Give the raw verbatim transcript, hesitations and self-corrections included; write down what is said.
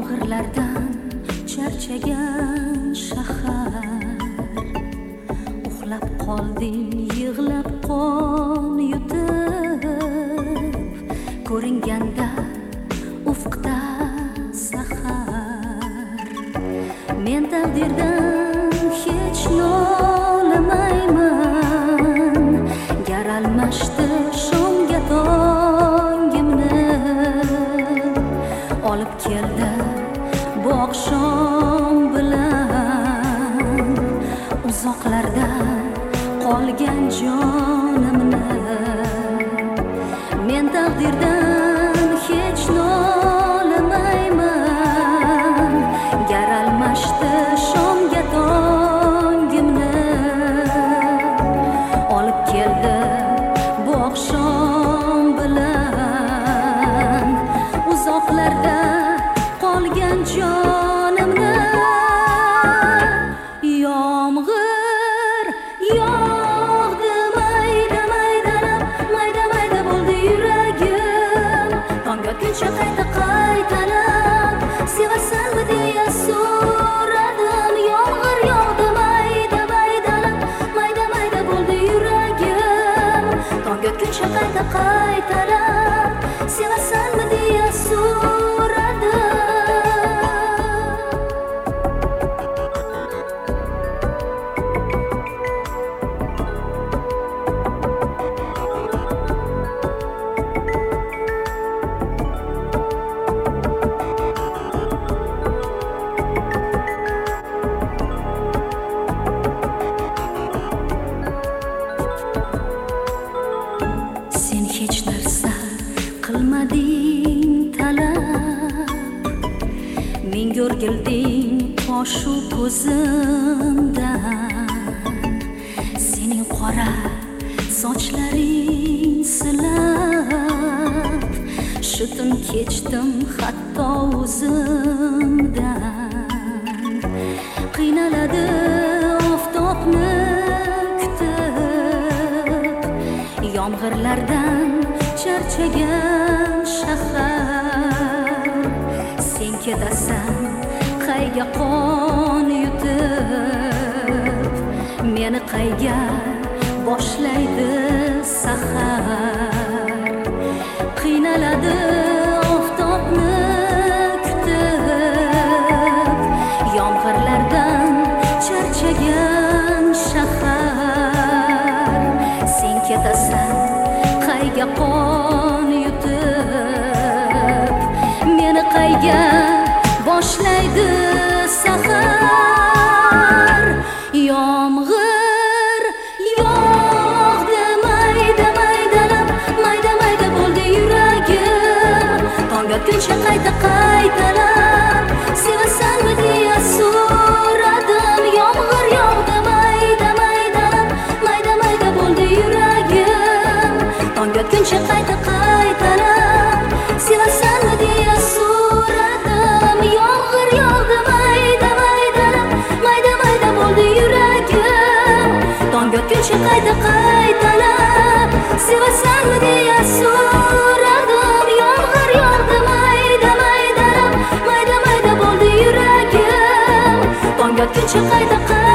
yomg'irlardan charchagan shahar, uxlab qolding yig'lab qon yutib, ko'ringanda ufqda sahar. Men taqdirdan hech nolimayman, gar almashdi shomga tongimni, olib keldi bu oqshom bilan uzoqlarda qolgan jonimni. Men taqdirdan hech nolimayman, gar almashdi shomga tongimni, olib keldi bu oqshom bilan uzoqlarda qolgan jonimni. Yomg'ir yog'di mayda maydalab, mayda mayda bo'ldi yuragim. Tongga kuncha qayta qaytalab, sevasanmi deya so'radim. Yomg'ir yog'di mayda maydalab, mayda mayda bo'ldi yuragim. Tongga kuncha qayta qaytalab, sevasanmi deya so'radim. Sen hech narsa qilmading talab, menga o'rgilding toshu ko'zimdan. Sening qora sochlaring silab, shu tun kechdim hatto o'zimdan. Qiynaladi oftobni kutib, yomg'irlardan charchagan shahar. Sen ketasan qayga qon yutib, meni qayga boshlaydi sahar. Qiynaladi oftobni kutib, yomg'irlardan charchagan shahar. Sen ketasan qayga qon yutib, meni qayga boshlaydi sahar. Yomg'ir yog'di mayda maydalab, mayda mayda bo'ldi yuragim. Tongga kuncha qayta qaytalab, sevasanmi deya so'radim. Yomg'ir yog'di mayda maydalab, mayda mayda bo'ldi yuragim. Tongga kuncha qayta qaytalab, sevasanmi deya so'radim. Yomg'ir yog'di mayda maydalab, mayda mayda bo'ldi yuragim. Tongga kuncha qayta qaytalab, sevasanmi deya so'radim. Yomg'ir yog'di mayda maydalab, mayda mayda bo'ldi yuragim. Tongga kuncha qayta qaytalab